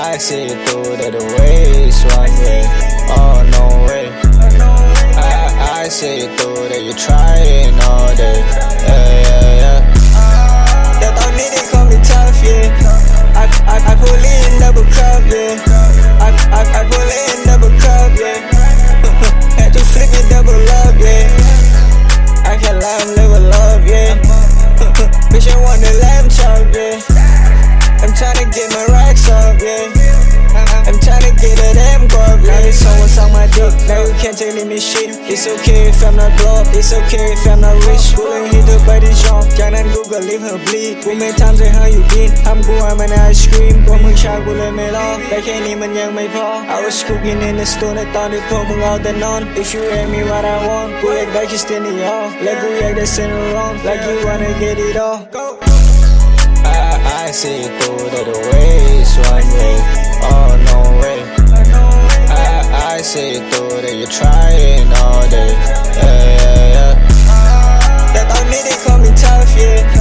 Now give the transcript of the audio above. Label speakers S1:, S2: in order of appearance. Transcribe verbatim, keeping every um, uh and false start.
S1: I, I see it through that the way it's one way. Oh, no way. I, I see it through that you're trying all day. Yeah, yeah, yeah.
S2: They thought me, they call me tough, yeah. I, I, I pull in double cup, yeah. I, I, I pull in double cup, yeah. Had to flip it double up, yeah. I can't lie, I'm live with love, yeah. Bitch, I want the lamb chop, yeah. I'm tryna get my racks up, yeah. I'm tryna get a damn grub, yeah. Now someone suck my dick, now you can't tell me shit. It's okay if I'm not blow up, it's okay if I'm not rich. Wouldn't hit the body jump, jangan Google leave her bleed. กูไม่ทำใจให้อยู่ดินทำกูให้มันไอศครีมพวกมึงชากูเลยไม่รอแต่แค่นี้มันยังไม่พอ I was cooking in the store ในตอนที่พวกมึงเอาแต่นอน If you ask me what I want กูอยากได้แค่สเตนนี่all และกูอยากได้เส้นร้อน Like you wanna get it all
S1: I, I see it through that the way it's one way. Oh, no way. I, I see it through that you're trying all day. Yeah, yeah, yeah.
S2: They thought me, they call me tough, yeah.